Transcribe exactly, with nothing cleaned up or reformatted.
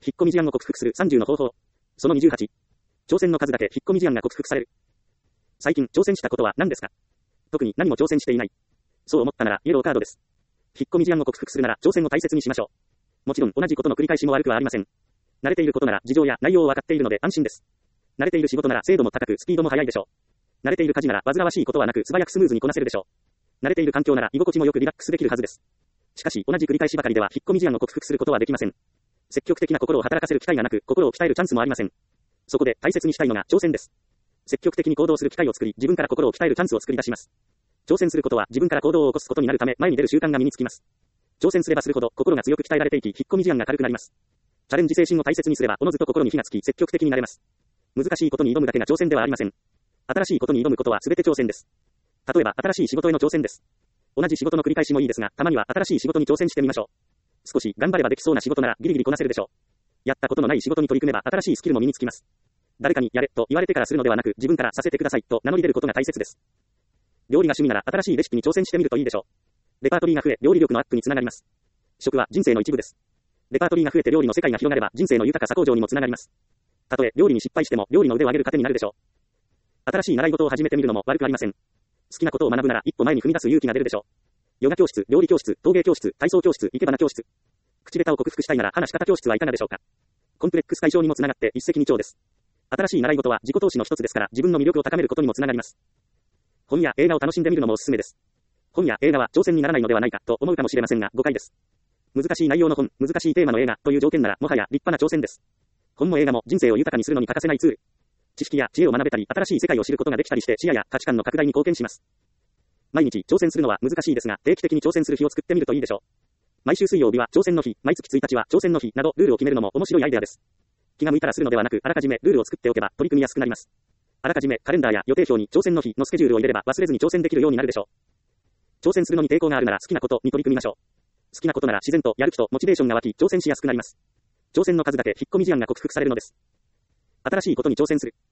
引っ込み思案を克服するさんじゅうの方法。そのにじゅうはち。挑戦の数だけ引っ込み思案が克服される。最近挑戦したことは何ですか？特に何も挑戦していない。そう思ったならイエローカードです。引っ込み思案を克服するなら挑戦を大切にしましょう。もちろん同じことの繰り返しも悪くはありません。慣れていることなら事情や内容を分かっているので安心です。慣れている仕事なら精度も高くスピードも速いでしょう。慣れている家事なら煩わしいことはなく素早くスムーズにこなせるでしょう。慣れている環境なら居心地もよくリラックスできるはずです。しかし同じ繰り返しばかりでは引っ込み思案を克服することはできません。積極的な心を働かせる機会がなく心を鍛えるチャンスもありません。そこで大切にしたいのが挑戦です。積極的に行動する機会を作り自分から心を鍛えるチャンスを作り出します。挑戦することは自分から行動を起こすことになるため前に出る習慣が身につきます。挑戦すればするほど心が強く鍛えられていき引っ込み思案が軽くなります。チャレンジ精神を大切にすればおのずと心に火がつき積極的になれます。難しいことに挑むだけが挑戦ではありません。新しいことに挑むことは全て挑戦です。例えば新しい仕事への挑戦です。同じ仕事の繰り返しもいいですがたまには新しい仕事に挑戦してみましょう。少し頑張ればできそうな仕事ならギリギリこなせるでしょう。やったことのない仕事に取り組めば新しいスキルも身につきます。誰かにやれと言われてからするのではなく自分からさせてくださいと名乗り出ることが大切です。料理が趣味なら新しいレシピに挑戦してみるといいでしょう。レパートリーが増え料理力のアップにつながります。食は人生の一部です。レパートリーが増えて料理の世界が広がれば人生の豊かさ向上にもつながります。たとえ料理に失敗しても料理の腕を上げる糧になるでしょう。新しい習い事を始めてみるのも悪くありません。好きなことを学ぶなら一歩前に踏み出す勇気が出るでしょう。ヨガ教室、料理教室、陶芸教室、体操教室、生け花教室。口下手を克服したいなら話し方教室はいかがでしょうか。コンプレックス解消にもつながって一石二鳥です。新しい習い事は自己投資の一つですから自分の魅力を高めることにもつながります。本や映画を楽しんでみるのもおすすめです。本や映画は挑戦にならないのではないかと思うかもしれませんが誤解です。難しい内容の本、難しいテーマの映画という条件ならもはや立派な挑戦です。本も映画も人生を豊かにするのに欠かせないツール。知識や知恵を学べたり新しい世界を知ることができたりして視野や価値観の拡大に貢献します。毎日挑戦するのは難しいですが定期的に挑戦する日を作ってみるといいでしょう。毎週水曜日は挑戦の日、毎月ついたちは挑戦の日などルールを決めるのも面白いアイデアです。気が向いたらするのではなくあらかじめルールを作っておけば取り組みやすくなります。あらかじめカレンダーや予定表に挑戦の日のスケジュールを入れれば忘れずに挑戦できるようになるでしょう。挑戦するのに抵抗があるなら好きなことに取り組みましょう。好きなことなら自然とやる気とモチベーションが湧き挑戦しやすくなります。挑戦の数だけ引っ込み思案が克服されるのです。新しいことに挑戦する。